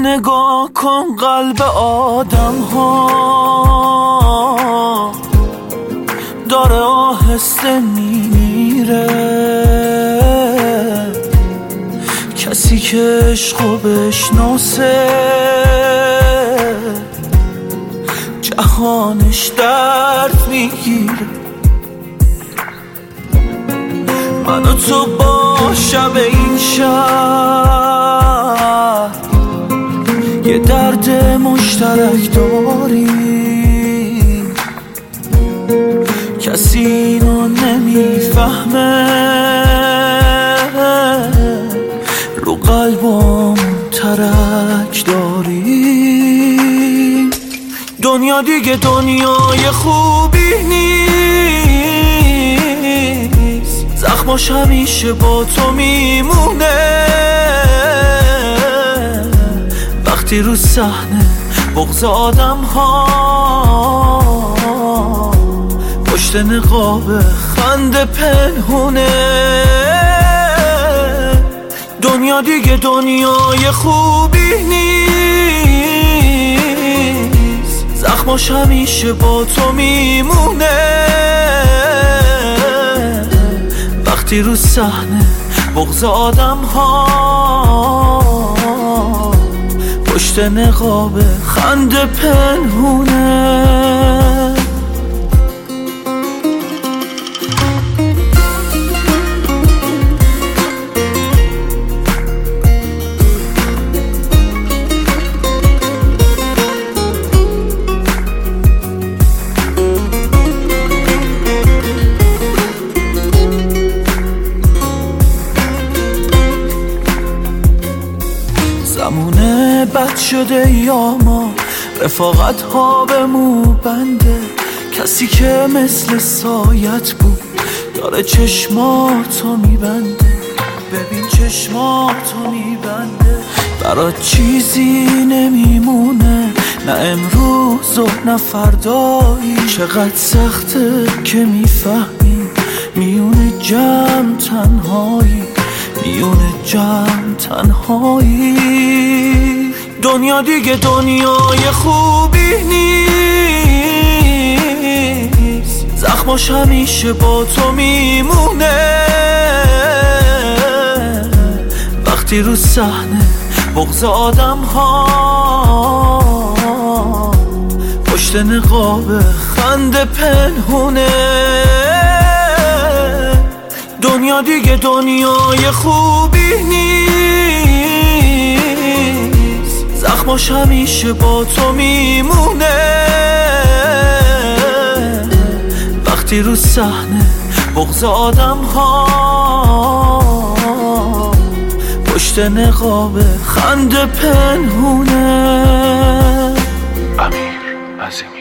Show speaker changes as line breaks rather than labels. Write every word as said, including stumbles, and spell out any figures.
نگاه کن قلب آدم ها داره آهسته میمیره. کسی که عشقو بشناسه جهانش درد میگیره. من و تو با شب این شهر یه درد مشترک داریم، کسی اینو نمیفهمه. رو قلبم ترک داریم. دنیا دیگه دنیای خوبی نیست، زخماش همیشه با تو میمونه. وقتی رو صحنه بغض آدم ها پشت نقاب خنده پنهونه. دنیا دیگه دنیای خوبی نیست، زخماش همیشه با تو میمونه. وقتی رو صحنه بغض آدم ها پشت نقاب خنده پنهونه. زمونه بد شده یا ما رفاقت ها به مو بنده. کسی که مثل سایت بود داره چشماتو میبنده. ببین چشماتو میبنده، برات چیزی نمیمونه، نه امروز و نه فردایی. چقدر سخته که میفهمی میونه جمع تنهایی، میونه جمع تنهایی. دنیا دیگه دنیای خوبی نیست، زخماش همیشه با تو میمونه. وقتی رو صحنه بغض آدم ها پشت نقاب خنده پنهونه. دنیا دیگه دنیای خوبی نیست، زخماش همیشه با تو میمونه. وقتی رو صحنه بغض آدم ها پشت نقاب خنده پنهونه.
امیر عظیمی.